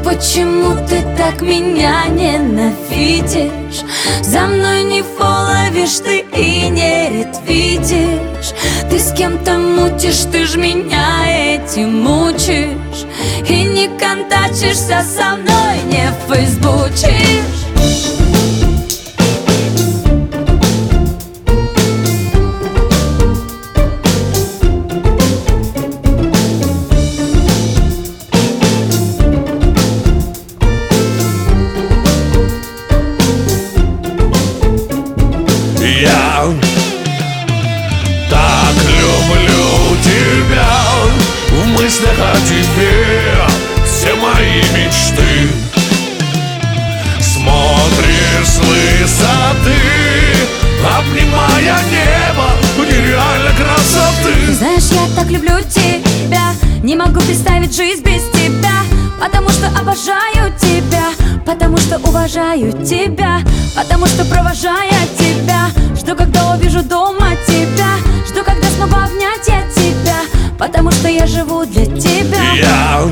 почему ты так меня ненавидишь? За мной не фоловишь ты и не ретвитишь. Ты с кем-то мутишь, ты ж меня этим мучишь. И не контачишься со мной, не фейсбучишь. Я так люблю тебя, в мыслях о тебе все мои мечты. Смотришь с высоты, обнимая небо нереальной красоты. Знаешь, я так люблю тебя, не могу представить жизнь без тебя. Потому что обожаю тебя, потому что уважаю тебя, потому что провожая тебя, жду, когда увижу дома тебя, жду, когда смогу обнять я тебя, потому что я живу для тебя. Я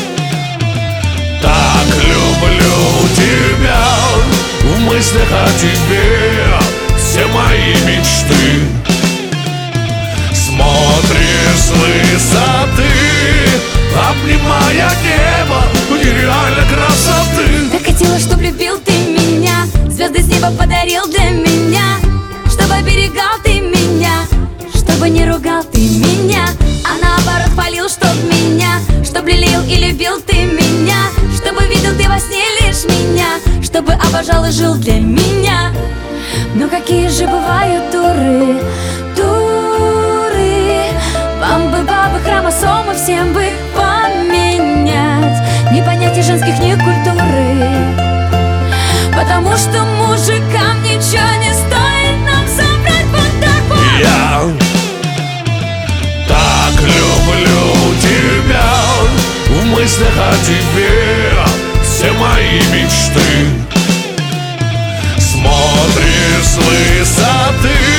так люблю тебя, в мыслях о тебе все мои мечты. Смотришь с высоты, обнимая небо нереальной красоты. Так хотела, чтоб любил ты меня, звезды с неба подарил для меня, чтобы оберегал ты меня, чтобы не ругал ты меня, а наоборот хвалил, чтоб меня, чтоб лелеял и любил ты меня, чтобы видел ты во сне лишь меня, чтобы обожал и жил для меня. Но какие же бывают дуры, дуры. Вам бы бабы хромосомы всем бы поменять, не понять и женских, ни культуры. Потому что мужикам ничего не стоит нам собрать вот так вот. Я так люблю тебя, в мыслях о тебе все мои мечты. Смотришь с высоты,